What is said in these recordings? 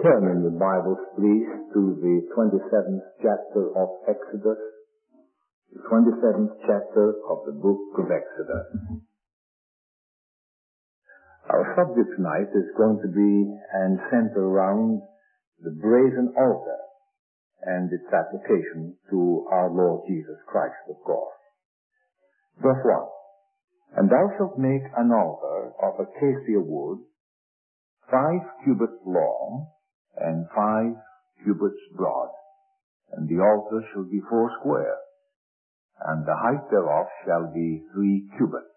Turn in your Bibles, please, to the 27th chapter of Exodus, the 27th chapter of the book of Exodus. Our subject tonight is going to be and center around the brazen altar and its application to our Lord Jesus Christ, of course. Verse 1. And thou shalt make an altar of acacia wood, 5 cubits long, and 5 cubits broad, and the altar shall be 4 square, and the height thereof shall be 3 cubits.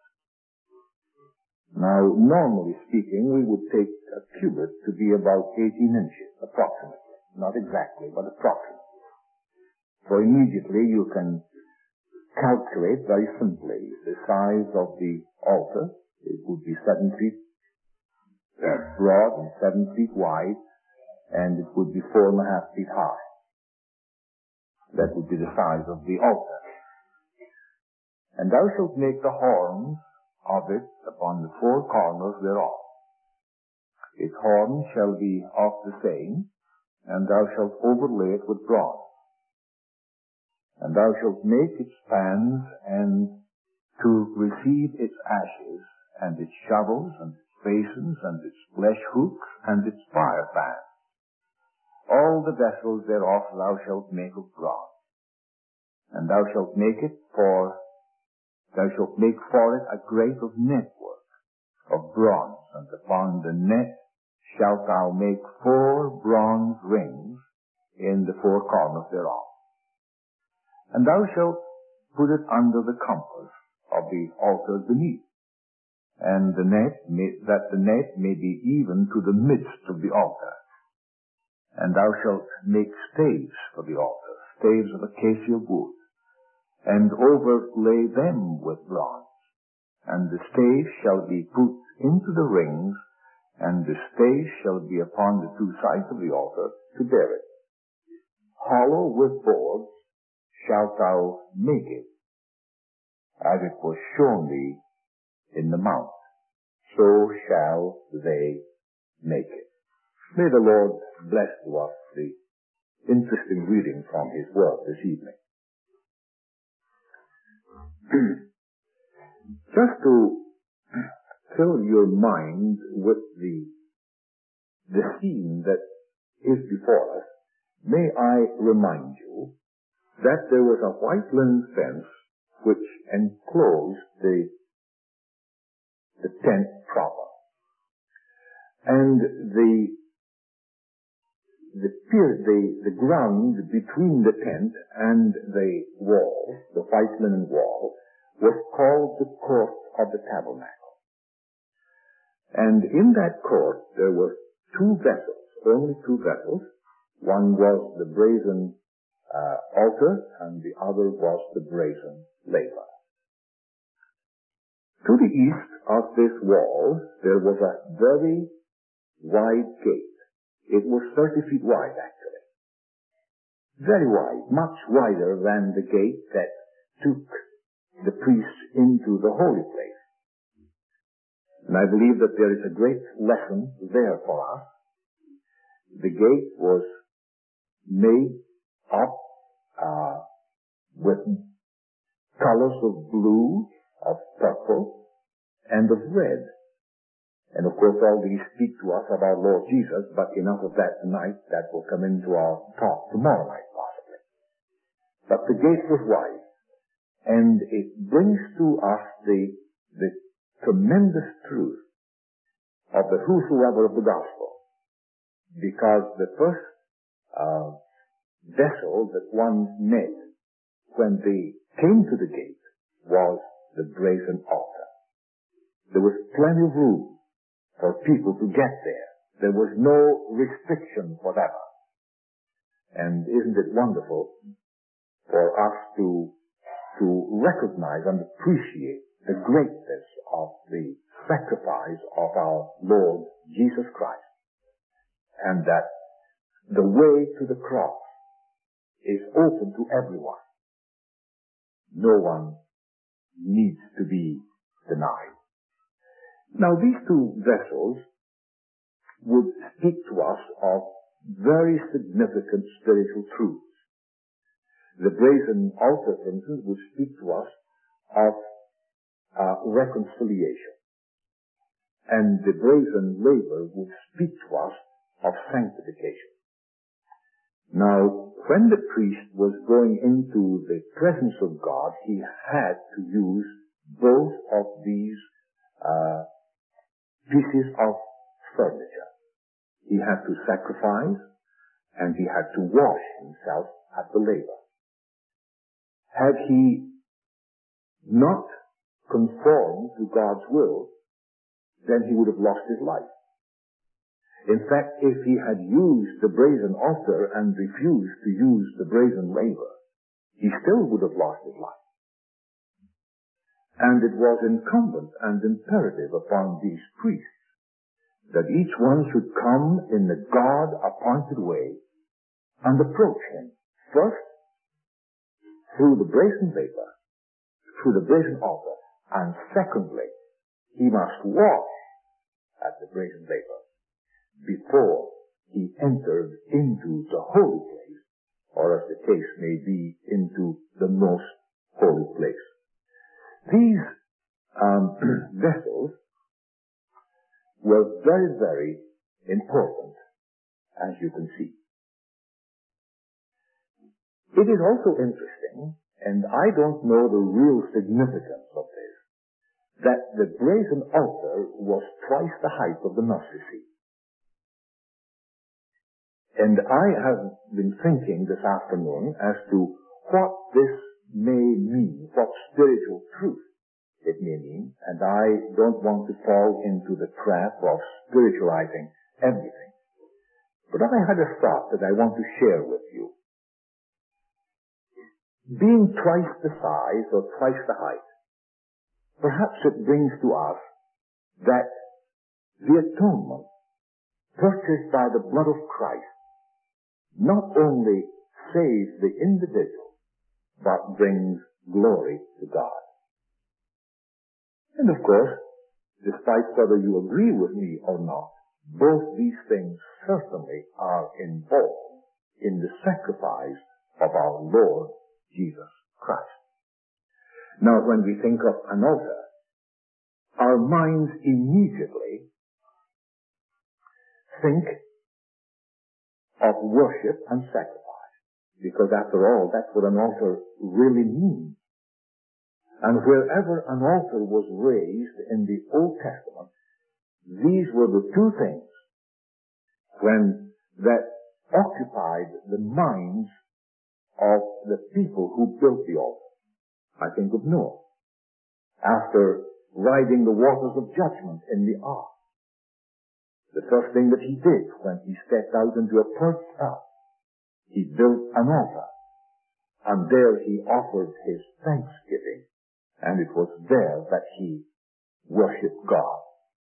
Now, normally speaking, we would take a cubit to be about 18 inches, approximately. Not exactly, but approximately. So immediately you can calculate very simply the size of the altar. It would be 7 feet broad and 7 feet wide, and it would be 4.5 feet high. That would be the size of the altar. And thou shalt make the horns of it upon the 4 corners thereof. Its horns shall be of the same, and thou shalt overlay it with bronze. And thou shalt make its pans, and to receive its ashes, and its shovels, and its basins, and its flesh hooks, and its fire pans. All the vessels thereof thou shalt make of bronze. And thou shalt make for it a grate of network of bronze, and upon the net shalt thou make 4 bronze rings in the 4 corners thereof. And thou shalt put it under the compass of the altar beneath, and that the net may be even to the midst of the altar. And thou shalt make staves for the altar, staves of acacia wood, and overlay them with bronze. And the staves shall be put into the rings, and the staves shall be upon the 2 sides of the altar to bear it. Hollow with boards shalt thou make it, as it was shown thee in the mount. So shall they make it. May the Lord bless to us the interesting reading from His Word this evening. Just to fill your mind with the scene that is before us, may I remind you that there was a white linen fence which enclosed the tent proper. And the ground between the tent and the wall, the white linen wall, was called the court of the tabernacle. And in that court there were 2 vessels, only 2 vessels. One was the brazen altar, and the other was the brazen laver. To the east of this wall there was a very wide gate. It was 30 feet wide, actually. Very wide, much wider than the gate that took the priests into the holy place. And I believe that there is a great lesson there for us. The gate was made up with colors of blue, of purple, and of red. And of course all these speak to us about Lord Jesus, but enough of that tonight. That will come into our talk tomorrow night possibly. But the gate was wide, and it brings to us the tremendous truth of the whosoever of the gospel. Because the first vessel that one met when they came to the gate was the brazen altar. There was plenty of room for people to get there. There was no restriction whatever. And isn't it wonderful for us to recognize and appreciate the greatness of the sacrifice of our Lord Jesus Christ, and that the way to the cross is open to everyone. No one needs to be denied. Now these 2 vessels would speak to us of very significant spiritual truths. The brazen altar, for instance, would speak to us of reconciliation. And the brazen laver would speak to us of sanctification. Now, when the priest was going into the presence of God, he had to use both of these pieces of furniture. He had to sacrifice and he had to wash himself at the laver. Had he not conformed to God's will, then he would have lost his life. In fact, if he had used the brazen altar and refused to use the brazen laver, he still would have lost his life. And it was incumbent and imperative upon these priests that each one should come in the God-appointed way and approach him, first through the brazen laver, through the brazen altar, and secondly, he must wash at the brazen laver before he entered into the holy place, or as the case may be, into the most holy place. These vessels were very, very important, as you can see. It is also interesting, and I don't know the real significance of this, that the brazen altar was twice the height of the mercy seat. And I have been thinking this afternoon as to what this may mean, what spiritual truth it may mean, and I don't want to fall into the trap of spiritualizing everything. But I had a thought that I want to share with you. Being twice the size or twice the height, perhaps it brings to us that the atonement purchased by the blood of Christ not only saves the individual, but brings glory to God. And of course, despite whether you agree with me or not, both these things certainly are involved in the sacrifice of our Lord Jesus Christ. Now, when we think of an altar, our minds immediately think of worship and sacrifice, because after all, that's what an altar really means. And wherever an altar was raised in the Old Testament, these were the two things that occupied the minds of the people who built the altar. I think of Noah. After riding the waters of judgment in the ark, the first thing that he did when he stepped out into a perched earth, he built an altar. And there he offered his thanksgiving. And it was there that he worshipped God.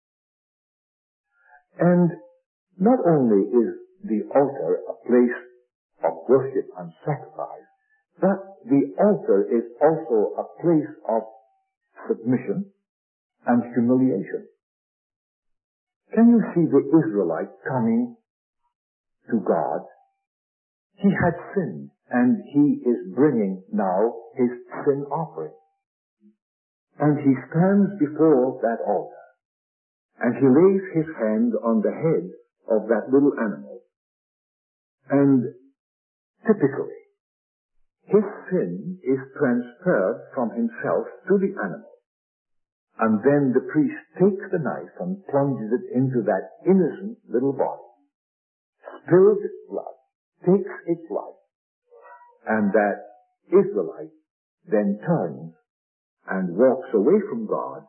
And not only is the altar a place of worship and sacrifice, but the altar is also a place of submission and humiliation. Can you see the Israelite coming to God? He had sinned, and he is bringing now his sin offering. And he stands before that altar, and he lays his hand on the head of that little animal. And typically, his sin is transferred from himself to the animal. And then the priest takes the knife and plunges it into that innocent little body, spills its blood, takes its life, and that Israelite then turns and walks away from God,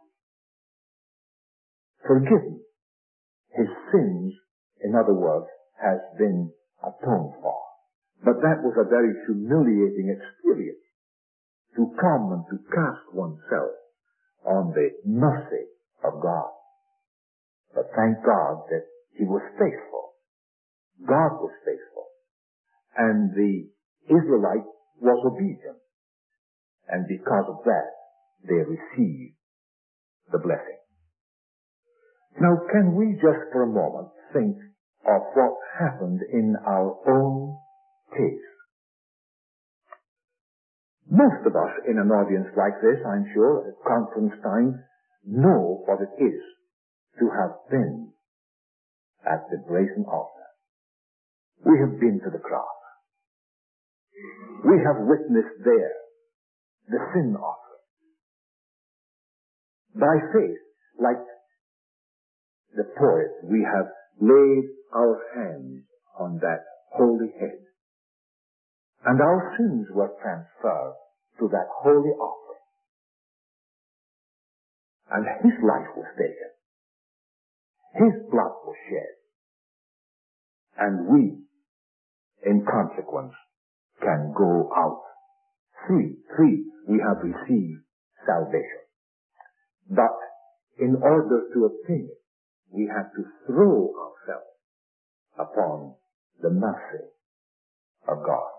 forgiven. His sins, in other words, has been atoned for. But that was a very humiliating experience, to come and to cast oneself on the mercy of God. But thank God that he was faithful. God was faithful. And the Israelite was obedient. And because of that, they received the blessing. Now, can we just for a moment think of what happened in our own case. Most of us in an audience like this, I'm sure, at conference time, know what it is to have been at the brazen altar. We have been to the cross. We have witnessed there the sin offering. By faith, like the poet, we have laid our hands on that holy head, and our sins were transferred to that holy offering. And his life was taken. His blood was shed. And we, in consequence, can go out free. We have received salvation. But in order to obtain it, we have to throw ourselves upon the mercy of God.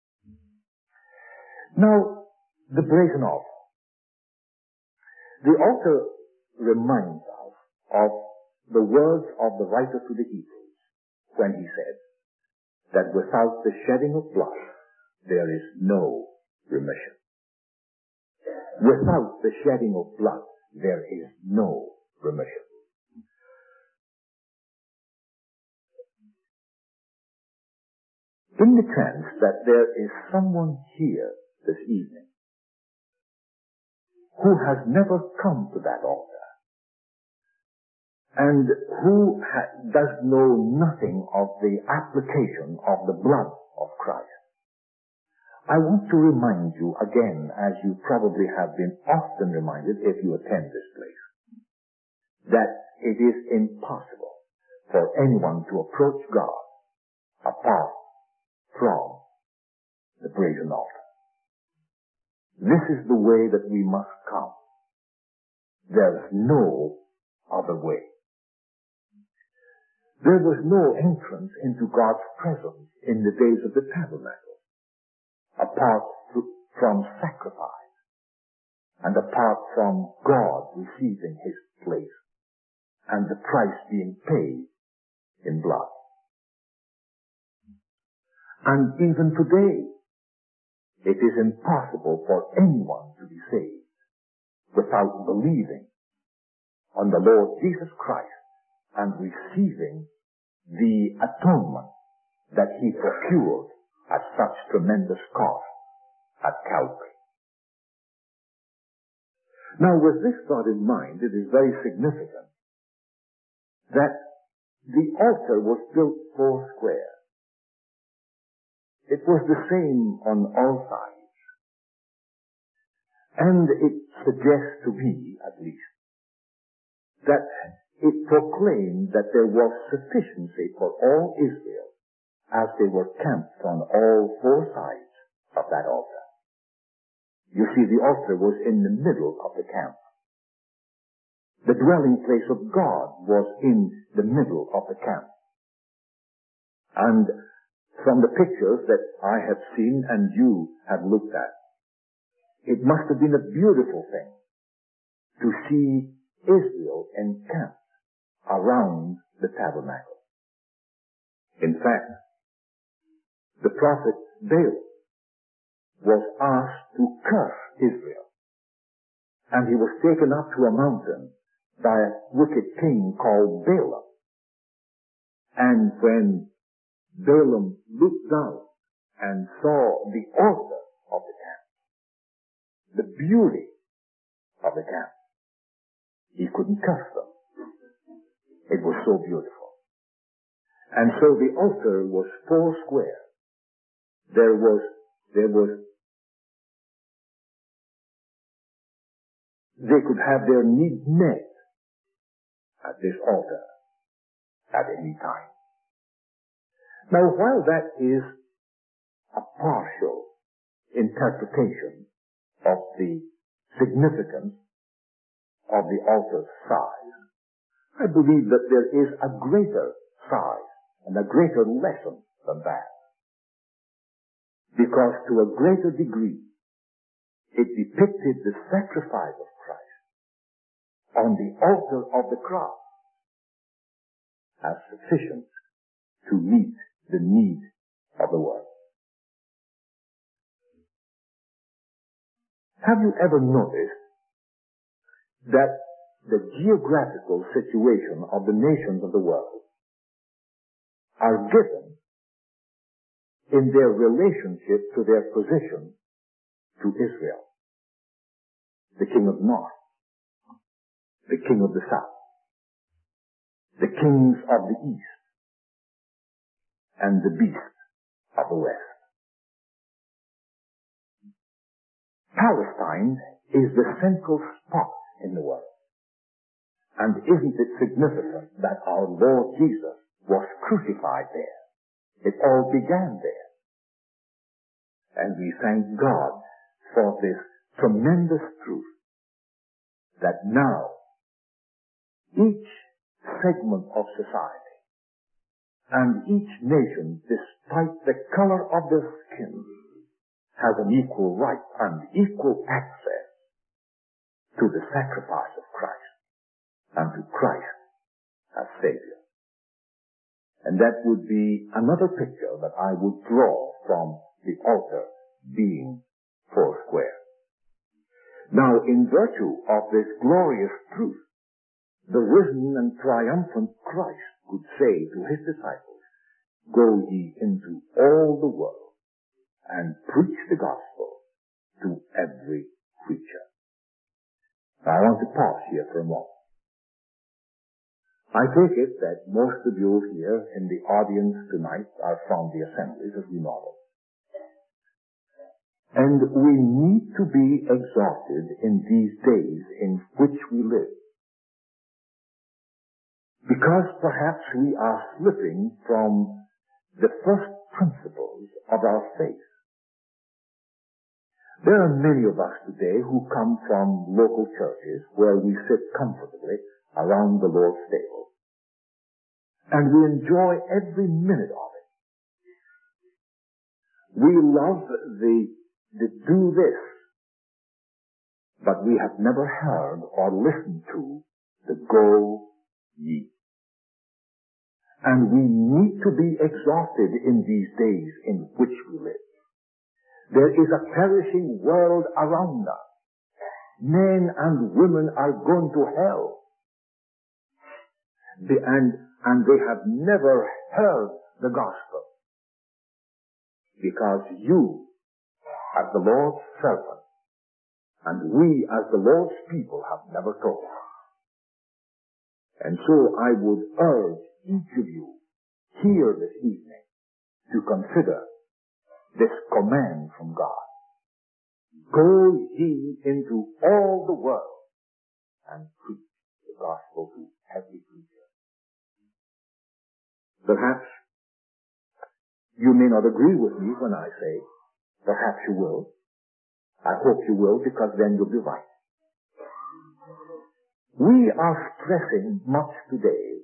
Now, the brazen altar. The altar reminds us of the words of the writer to the Hebrews when he said that without the shedding of blood, there is no remission. Without the shedding of blood, there is no remission. In the chance that there is someone here this evening who has never come to that altar and who does know nothing of the application of the blood of Christ, I want to remind you again, as you probably have been often reminded if you attend this place, that it is impossible for anyone to approach God apart from the brazen altar. This is the way that we must come. There's no other way. There was no entrance into God's presence in the days of the tabernacle apart from sacrifice and apart from God receiving his place and the price being paid in blood. And even today, it is impossible for anyone to be saved without believing on the Lord Jesus Christ and receiving the atonement that he procured at such tremendous cost at Calvary. Now, with this thought in mind, it is very significant that the altar was built 4 square. It was the same on all sides. And it suggests to me, at least, that it proclaimed that there was sufficiency for all Israel as they were camped on all 4 sides of that altar. You see, the altar was in the middle of the camp. The dwelling place of God was in the middle of the camp. And from the pictures that I have seen and you have looked at, it must have been a beautiful thing to see Israel encamped around the tabernacle. In fact, the prophet Balaam was asked to curse Israel, and he was taken up to a mountain by a wicked king called Balaam. And when Balaam looked down and saw the altar of the camp, the beauty of the camp, he couldn't curse them. It was so beautiful. And so the altar was 4 square. There was they could have their need met at this altar at any time. Now, while that is a partial interpretation of the significance of the altar's size, I believe that there is a greater size and a greater lesson than that. Because to a greater degree, it depicted the sacrifice of Christ on the altar of the cross as sufficient to meet the need of the world. Have you ever noticed that the geographical situation of the nations of the world are given in their relationship to their position to Israel? The king of the north, the king of the south, the kings of the east, and the beast of the west. Palestine is the central spot in the world. And isn't it significant that our Lord Jesus was crucified there? It all began there. And we thank God for this tremendous truth that now each segment of society and each nation, despite the color of their skin, has an equal right and equal access to the sacrifice of Christ and to Christ as Savior. And that would be another picture that I would draw from the altar being foursquare. Now, in virtue of this glorious truth, the risen and triumphant Christ could say to his disciples, "Go ye into all the world and preach the gospel to every creature." Now, I want to pause here for a moment. I take it that most of you here in the audience tonight are from the assemblies, as we know them. And we need to be exhorted in these days in which we live, because perhaps we are slipping from the first principles of our faith. There are many of us today who come from local churches where we sit comfortably around the Lord's table, and we enjoy every minute of it. We love the do this, but we have never heard or listened to the go ye. And we need to be exhorted in these days in which we live. There is a perishing world around us. Men and women are going to hell. And they have never heard the gospel. Because you, as the Lord's servant, and we as the Lord's people have never told. And so I would urge each of you here this evening to consider this command from God. Go ye into all the world and preach the gospel to every creature. Perhaps you may not agree with me when I say, perhaps you will. I hope you will, because then you'll be right. We are stressing much today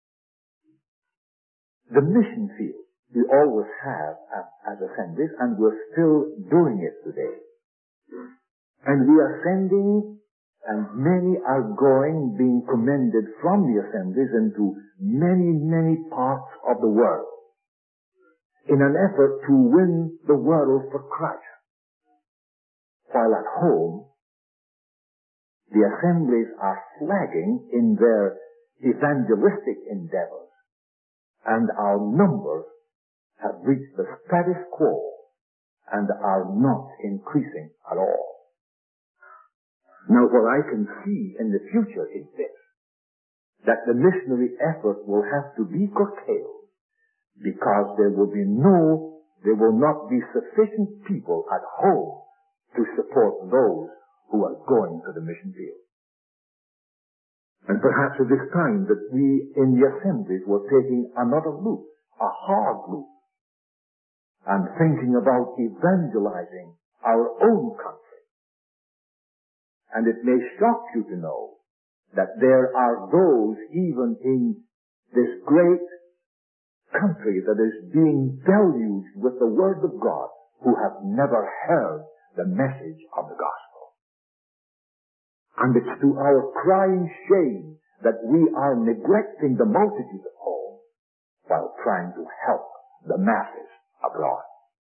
the mission field. We always have as assemblies, and we're still doing it today. And we are sending, and many are going, being commended from the assemblies into many, many parts of the world in an effort to win the world for Christ. While at home, the assemblies are flagging in their evangelistic endeavors, and our numbers have reached the status quo and are not increasing at all. Now, what I can see in the future is this, that the missionary effort will have to be curtailed because there will not be sufficient people at home to support those who are going to the mission field. And perhaps it is time that we in the assemblies were taking another look, a hard look, and thinking about evangelizing our own country. And it may shock you to know that there are those even in this great country that is being deluged with the Word of God who have never heard the message of the gospel. And it's to our crying shame that we are neglecting the multitude at home while trying to help the masses abroad.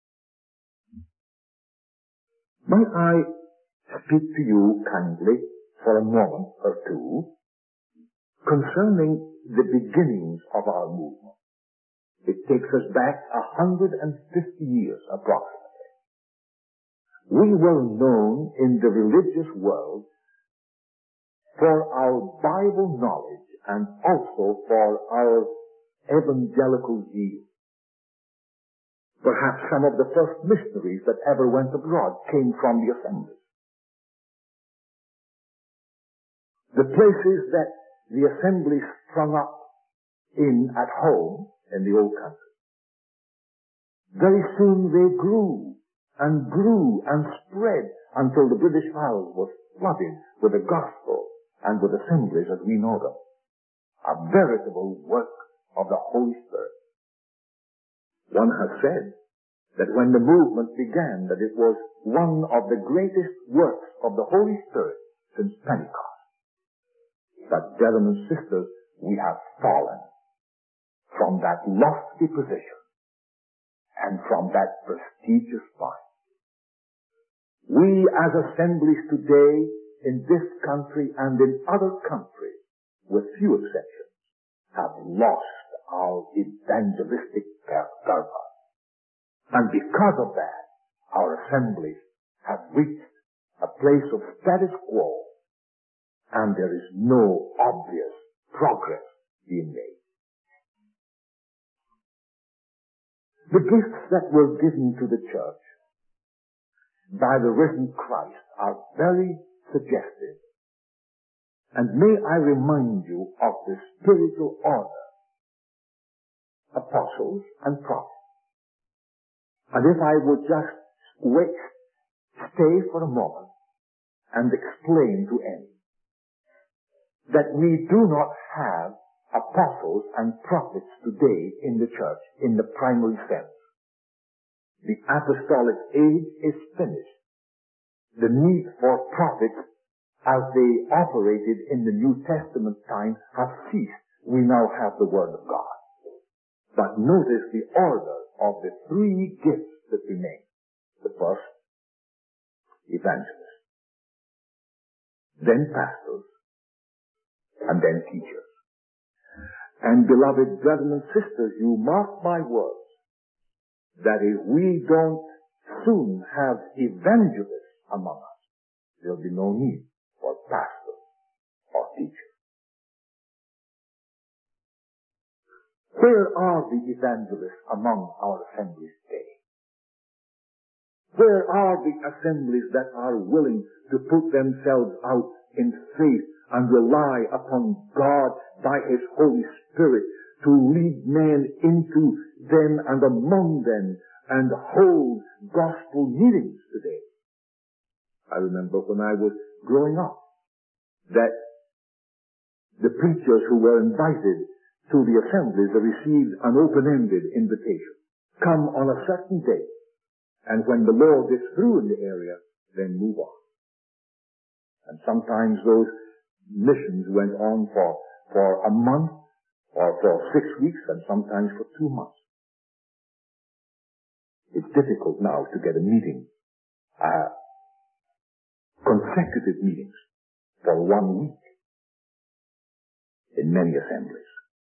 Might I speak to you kindly for a moment or two concerning the beginnings of our movement? It takes us back 150 years approximately. We were known in the religious world for our Bible knowledge and also for our evangelical zeal. Perhaps some of the first missionaries that ever went abroad came from the assemblies. The places that the assemblies sprung up in at home in the old country, very soon they grew and spread until the British Isles was flooded with the gospel and with assemblies as we know them. A veritable work of the Holy Spirit. One has said that when the movement began, that it was one of the greatest works of the Holy Spirit since Pentecost. But, brethren and sisters, we have fallen from that lofty position and from that prestigious point. We as assemblies today in this country and in other countries, with few exceptions, have lost our evangelistic purpose. And because of that, our assemblies have reached a place of status quo, and there is no obvious progress being made. The gifts that were given to the church by the risen Christ are very suggestive. And may I remind you of the spiritual order: apostles and prophets. And if I would just stay for a moment and explain to any that we do not have apostles and prophets today in the church in the primary sense. The apostolic age is finished. The need for prophets as they operated in the New Testament time has ceased. We now have the Word of God. But notice the order of the three gifts that remain. The first, evangelists, then pastors, and then teachers. And beloved brethren and sisters, you mark my words, that if we don't soon have evangelists among us, there'll be no need for pastors or teachers. Where are the evangelists among our assemblies today? Where are the assemblies that are willing to put themselves out in faith and rely upon God by His Holy Spirit to lead men into them and among them and hold gospel meetings today? I remember when I was growing up that the preachers who were invited to the assemblies received an open-ended invitation. Come on a certain day, and when the Lord is through in the area, then move on. And sometimes those missions went on for a month or for 6 weeks and sometimes for 2 months. It's difficult now to get a meeting, consecutive meetings for 1 week in many assemblies.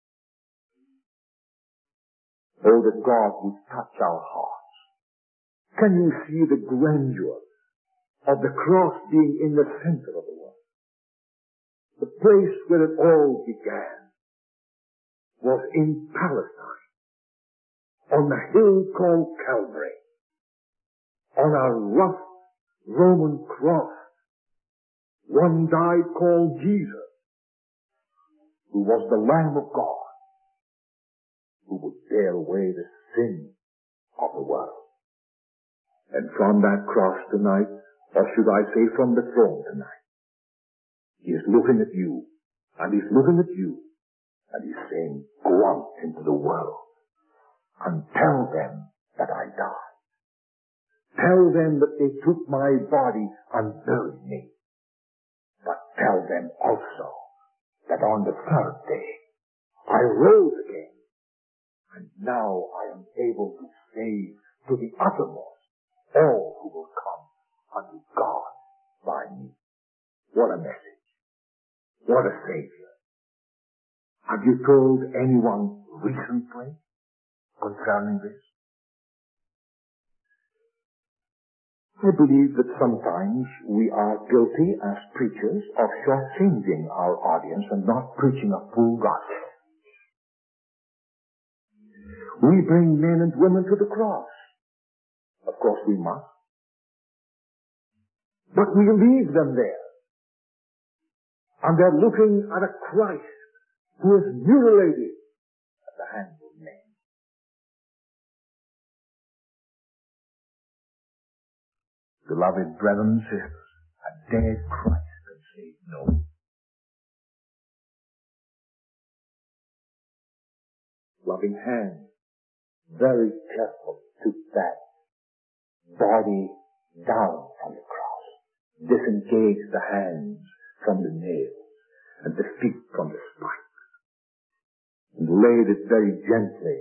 Oh, that God would touch our hearts. Can you see the grandeur of the cross being in the center of the world? The place where it all began was in Palestine, on the hill called Calvary, on a rough Roman cross. One died called Jesus, who was the Lamb of God, who would bear away the sin of the world. And from that cross tonight, or should I say from the throne tonight, He is looking at you, and He's looking at you, and He's saying, go out into the world and tell them that I died. Tell them that they took my body and buried me. But tell them also that on the third day I rose again, And now I am able to save to the uttermost all who will come unto God by me. What a message. What a Savior. Have you told anyone recently concerning this? I believe that sometimes we are guilty as preachers of shortchanging our audience and not preaching a full gospel. We bring men and women to the cross. Of course we must. But we leave them there. And they're looking at a Christ who is mutilated at the hands of men. Beloved brethren and sisters, a dead Christ can save no one. Loving hand, very careful, took that body down from the cross, disengaged the hands from the nails and the feet from the spikes, and laid it very gently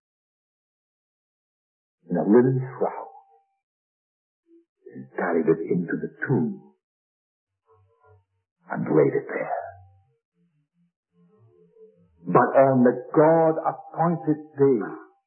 in a linen shroud and carried it into the tomb and laid it there. But on the God-appointed day,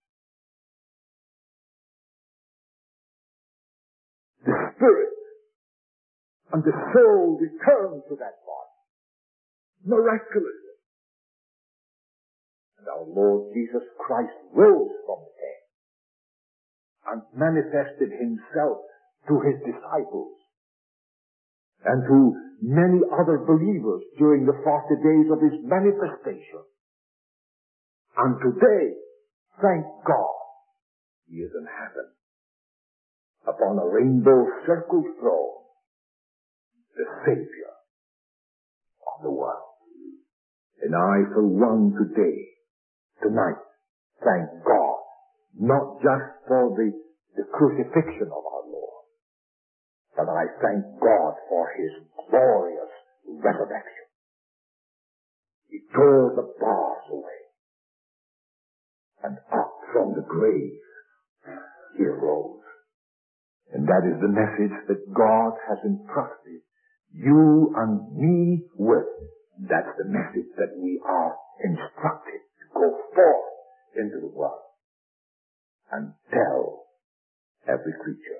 the spirit and the soul returned to that body, miraculously. And our Lord Jesus Christ rose from the dead and manifested himself to his disciples and to many other believers during the 40 days of his manifestation. And today, thank God, he is in heaven, upon a rainbow-circled throne, the Savior of the world. And I, for one, tonight, thank God, not just for the crucifixion of our Lord, but I thank God for his glorious resurrection. He tore the bars away, and up from the grave he arose. And that is the message that God has entrusted you and me with. That's the message that we are instructed to go forth into the world and tell every creature.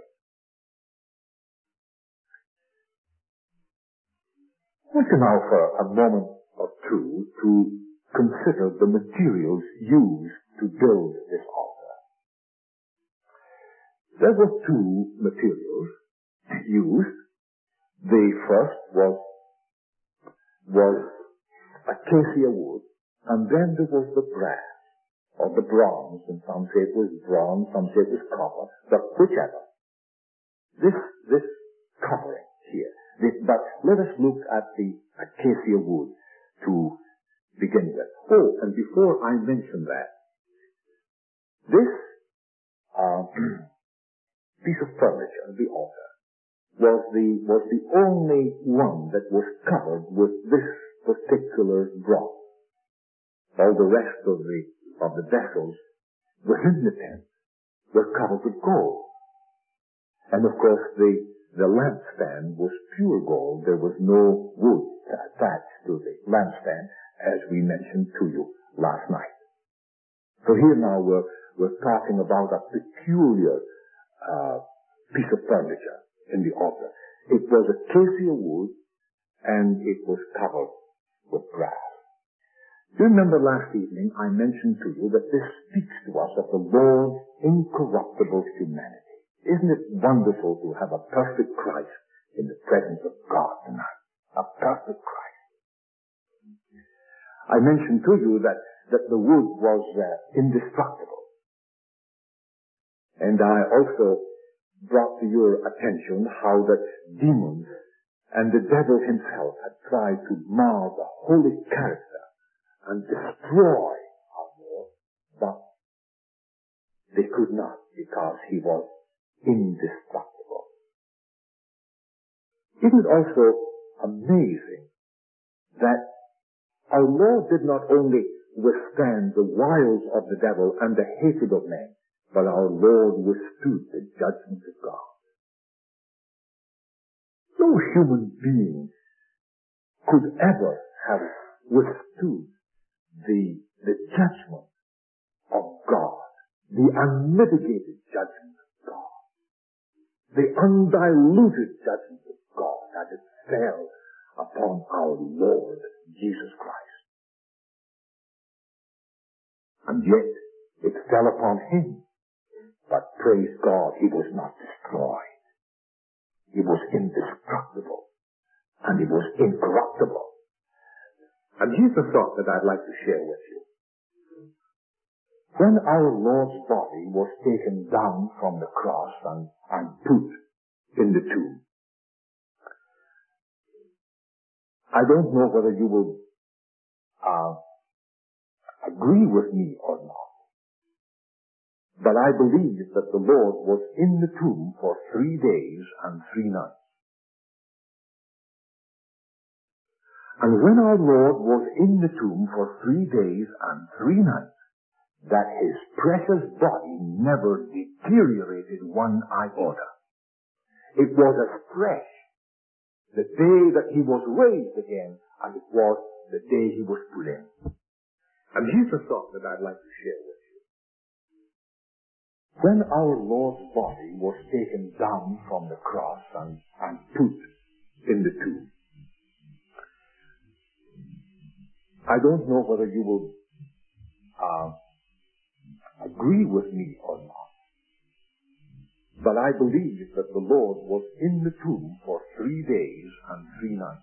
I want to now for a moment or two to consider the materials used to build this altar. There were two materials used. The first was acacia wood, and then there was the brass, or the bronze, and some say it was bronze, some say it was copper, but whichever. This covering here. But let us look at the acacia wood to begin with. Oh, and before I mention that, this piece of furniture, the altar, was the only one that was covered with this particular bronze. All the rest of the vessels within the tent were covered with gold. And of course the lampstand was pure gold. There was no wood attached to the lampstand, as we mentioned to you last night. So here now we're talking about a peculiar piece of furniture in the altar. It was acacia wood, and it was covered with brass. Do you remember last evening I mentioned to you that this speaks to us of the Lord's incorruptible humanity? Isn't it wonderful to have a perfect Christ in the presence of God tonight? A perfect Christ. I mentioned to you that the wood was indestructible. And I also brought to your attention how that demons and the devil himself had tried to mar the holy character and destroy our Lord, but they could not, because he was indestructible. Isn't it also amazing that our Lord did not only withstand the wiles of the devil and the hatred of men, but our Lord withstood the judgment of God. No human being could ever have withstood the judgment of God, the unmitigated judgment of God, the undiluted judgment of God that it fell upon our Lord Jesus Christ. And yet it fell upon him. But praise God, he was not destroyed. He was indestructible. And he was incorruptible. And here's the thought that I'd like to share with you. When our Lord's body was taken down from the cross and put in the tomb, I don't know whether you will agree with me or not, but I believe that the Lord was in the tomb for 3 days and 3 nights. And when our Lord was in the tomb for 3 days and 3 nights, that his precious body never deteriorated one iota. It was as fresh the day that he was raised again as it was the day he was put in. And here's a thought that I'd like to share with you. When our Lord's body was taken down from the cross and put in the tomb, I don't know whether you will agree with me or not, but I believe that the Lord was in the tomb for 3 days and 3 nights.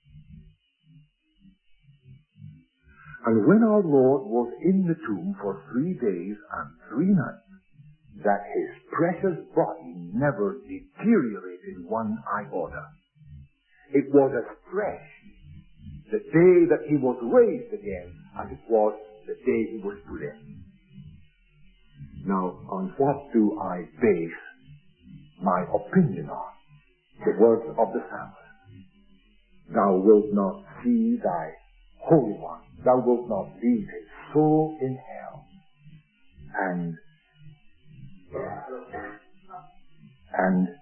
And when our Lord was in the tomb for 3 days and 3 nights, that his precious body never deteriorated one iota. It was as fresh the day that he was raised again as it was the day he was put in. Now, on what do I base my opinion on? The words of the psalmist. Thou wilt not see thy Holy One. Thou wilt not leave his soul in hell. And